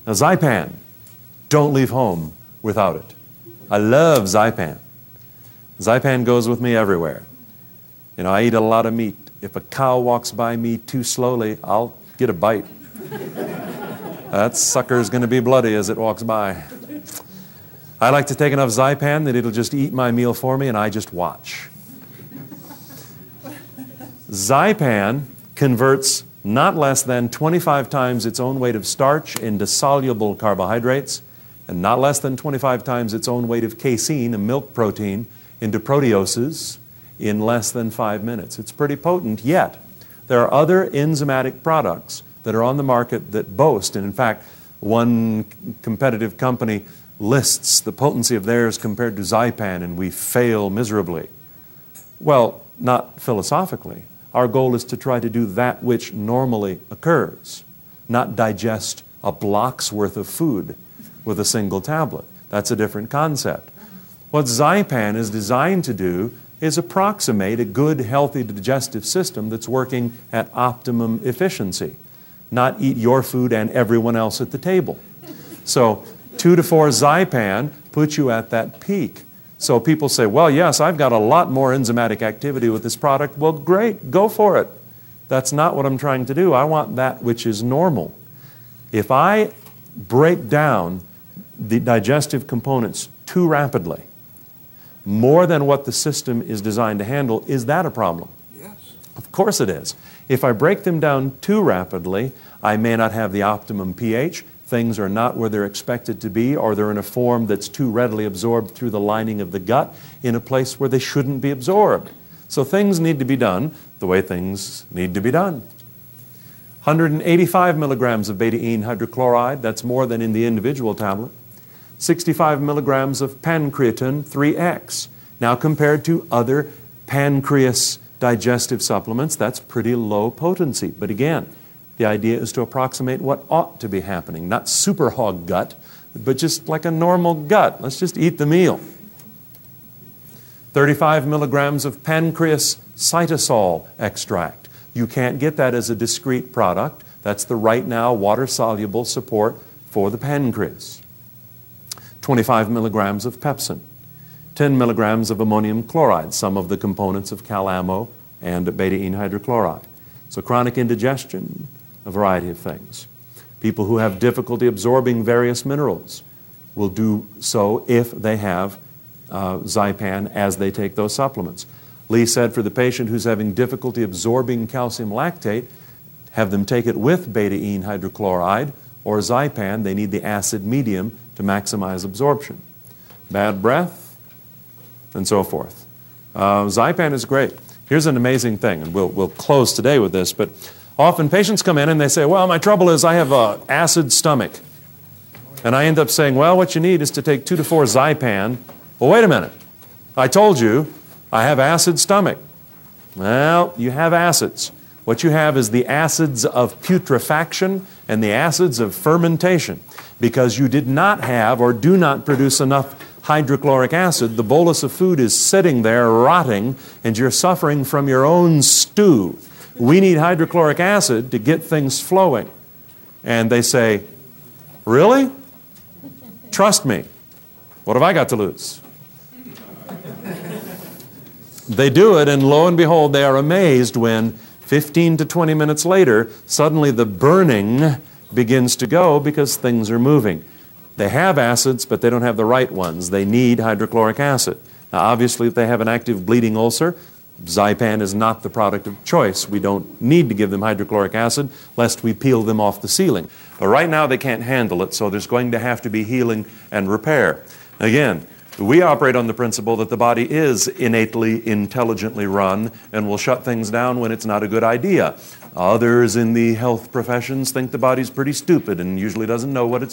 Now, Zypan, don't leave home without it. I love Zypan. Zypan goes with me everywhere. You know, I eat a lot of meat. If a cow walks by me too slowly, I'll get a bite. That sucker's going to be bloody as it walks by. I like to take enough Zypan that it'll just eat my meal for me and I just watch. Zypan converts not less than 25 times its own weight of starch into soluble carbohydrates and not less than 25 times its own weight of casein, a milk protein, into proteoses in less than 5 minutes. It's pretty potent, yet there are other enzymatic products that are on the market that boast, and in fact, one competitive company lists the potency of theirs compared to Zypan, and we fail miserably. Well, not philosophically. Our goal is to try to do that which normally occurs, not digest a block's worth of food with a single tablet. That's a different concept. What Zypan is designed to do is approximate a good, healthy digestive system that's working at optimum efficiency, not eat your food and everyone else at the table. So 2 to 4 Zypan puts you at that peak. So people say, well, yes, I've got a lot more enzymatic activity with this product. Well, great, go for it. That's not what I'm trying to do. I want that which is normal. If I break down the digestive components too rapidly, more than what the system is designed to handle, is that a problem? Yes. Of course it is. If I break them down too rapidly, I may not have the optimum pH. Things are not where they're expected to be, or they're in a form that's too readily absorbed through the lining of the gut in a place where they shouldn't be absorbed. So things need to be done the way things need to be done. 185 milligrams of beta-ene hydrochloride, that's more than in the individual tablet. 65 milligrams of pancreatin 3X. Now compared to other pancreas digestive supplements, that's pretty low potency. But again, the idea is to approximate what ought to be happening, not super hog gut, but just like a normal gut. Let's just eat the meal. 35 milligrams of pancreas cytosol extract. You can't get that as a discrete product. That's the right now water-soluble support for the pancreas. 25 milligrams of pepsin. 10 milligrams of ammonium chloride, some of the components of Calamo and beta-ene hydrochloride. So chronic indigestion, a variety of things. People who have difficulty absorbing various minerals will do so if they have Zypan as they take those supplements. Lee said for the patient who's having difficulty absorbing calcium lactate, have them take it with beta-ene hydrochloride or Zypan. They need the acid medium to maximize absorption. Bad breath, and so forth. Zypan is great. Here's an amazing thing, and we'll close today with this, but often patients come in and they say, well, my trouble is I have an acid stomach. And I end up saying, well, what you need is to take 2 to 4 Zypan. Well, wait a minute. I told you I have acid stomach. Well, you have acids. What you have is the acids of putrefaction and the acids of fermentation. Because you did not have or do not produce enough hydrochloric acid, the bolus of food is sitting there rotting and you're suffering from your own stew. We need hydrochloric acid to get things flowing. And they say, really? Trust me. What have I got to lose? They do it, and lo and behold, they are amazed when 15 to 20 minutes later, suddenly the burning begins to go because things are moving. They have acids, but they don't have the right ones. They need hydrochloric acid. Now, obviously, if they have an active bleeding ulcer, Zypan is not the product of choice. We don't need to give them hydrochloric acid lest we peel them off the ceiling. But right now they can't handle it, so there's going to have to be healing and repair. Again, we operate on the principle that the body is innately, intelligently run and will shut things down when it's not a good idea. Others in the health professions think the body's pretty stupid and usually doesn't know what it's